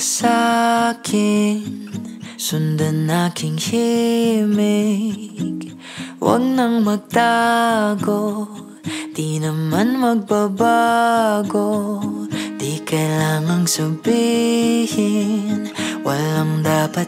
sa'kin, sundan aking himig. Huwag nang magtago, di naman magbabago. Di kailangang sabihin, walang dapat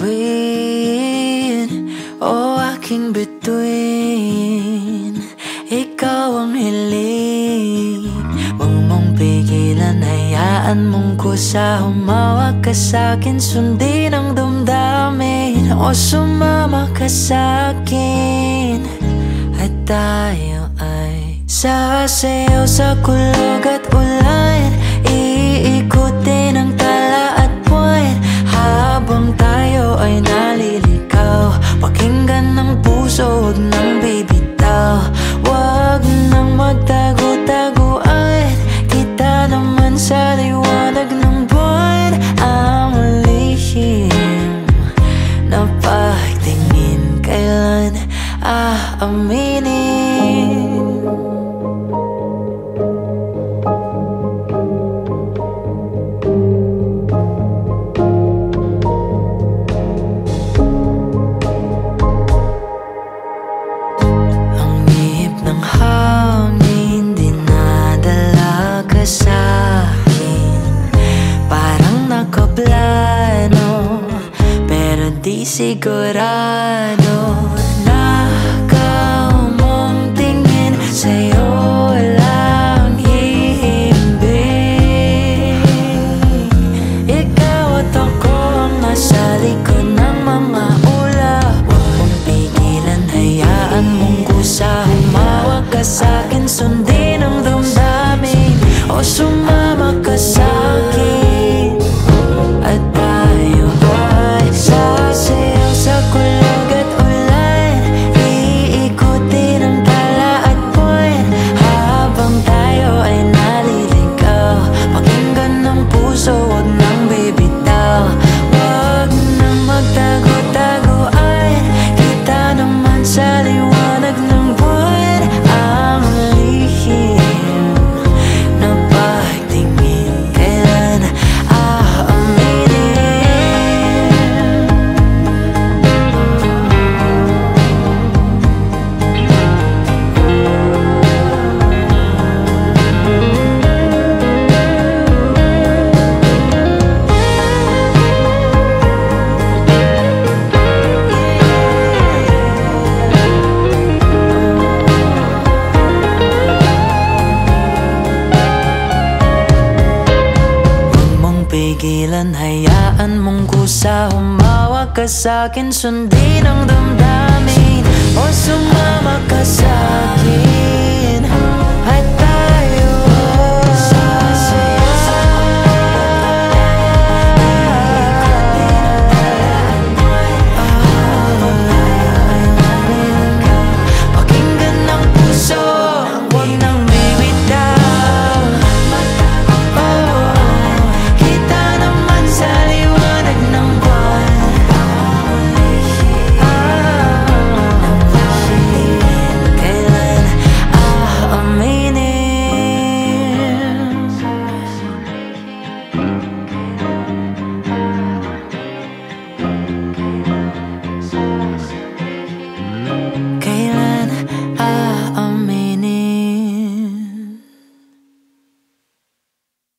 gawin. O aking bituin, ikaw ang hiling. Huwag mong pigilan, hayaan mong kusa. Humawak ka sa'kin, sundin ang damdamin. O sumama ka sa'kin, at tayo ay sasayaw sa kulog at ulan. Iikutin ang tala at buwan, habang tayo ay naliligaw. Pakinggan ng puso, huwag nang bibitaw. Huwag nang magtago-taguan, kita naman sa liwanag ng buwan. Ang lihim na pagtingin, kailan aaminin? Di sigurado na ikaw mong tingin, sa'yo lang hihimbing. Ikaw at ako ang nasa likod ng mga ulap. Huwag mong pigilan, hayaan mong kusa. Humawak ka sa'kin, sundin ang damdamin. O sumama ka sa'kin, at tayo ay sasayaw sa kulog at ulan. Iikutin ang tala at buwan, habang tayo ay naliligaw. Pakinggan ng puso, huwag nang bibitaw. Huwag nang magtago-taguan, kita naman sa liwanag ng buwan. Ang lihim na pagtingin, kailan aaminin? Pigilan, hayaan mong kusa. Humawak ka sa'kin, sundin ang damdamin.